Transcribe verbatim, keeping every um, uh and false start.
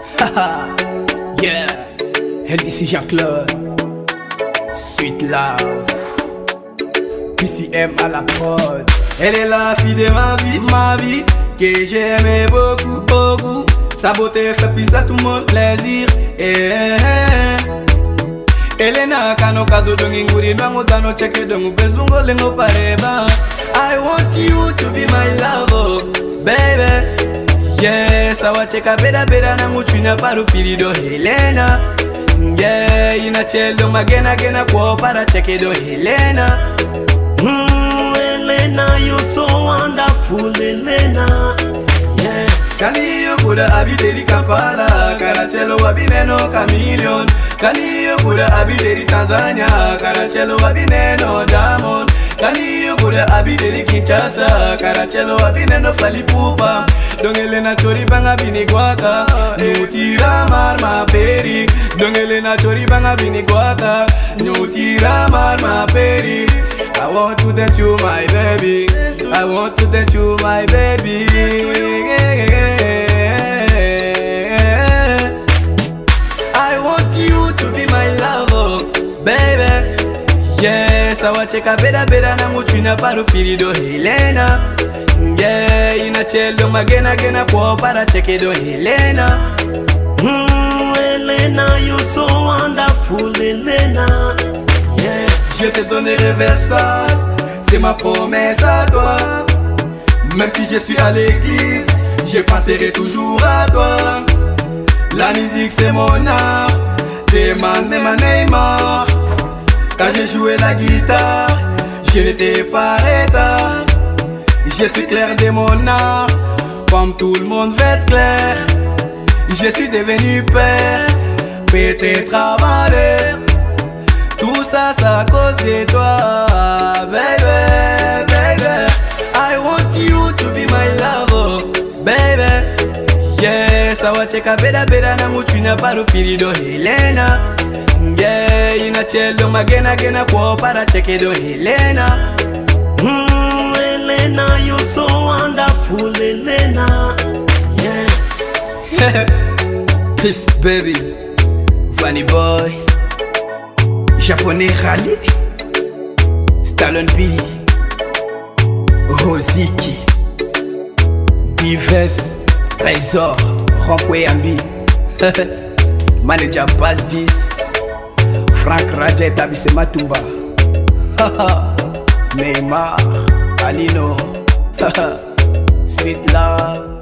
Yeah, elle dit c'est Jean-Claude, Sweet Love, P C M à la prod. Elle est la fille de ma vie, ma vie, que j'aimais beaucoup, beaucoup. Sa beauté fait plus à tout mon plaisir. Eh, eh, eh. Elena kano kado dongi nguri nango dano cheke dongo bezungo lengo pareba. I want you to be my lover, baby. Yes, I want cheka beda beda nango chuna paru pirido Helena. Yeah, ina chelo magena gena kwa para cheke do Helena. Mm, Helena, you're so wonderful, Helena. Yeah. Kani yo kuda abideri Kampala, Karachelo wabineno chameleon. Kani yo kuda abideri Tanzania, Karachelo wabineno Diamond. Kani yo kuda abideri Kinshasa, Karachelo wabineno Fally Ipupa. Dongele na chori banga bini guaka, Nutira marma peri. Dongele na chori banga bini guaka, Nutira marma peri. I want to dance you my baby, I want to dance you my baby. I want you to be my lover, baby. Yes, I want cheka beda beda nango chuna paru pirido Helena. Yeah, ina chelo magena gena kwa para cheke do Helena. Mm, Helena, you're so wonderful, Helena. Yeah. Je te donnerai Versace, c'est ma promesse à toi. Même si je suis à l'église, je penserai toujours à toi. La musique c'est mon art, demande ma Neymar. Quand j'ai joué la guitare, je n'étais pas retard. Je suis clair de mon art, comme tout le monde veut être clair. Je suis devenu père, peut-être avant l'heure. Tout ça, c'est à cause de toi, baby, baby. I want you to be my lover, baby. Yes, I want cheka beda beda nango chuna paru pirido Helena. Yeah, ina chelo magena gena kwa para cheke do Helena. Mm, Helena, you're so wonderful, Helena. Yeah. Peace, baby. Funny Boy, Japonais Rally, Stallone B, Rosiki, Dives, Trésor, Rompway Ambi, Manager Bass dix, Frank Raja Tabise Matumba, Neymar, Alino, Sweet Love.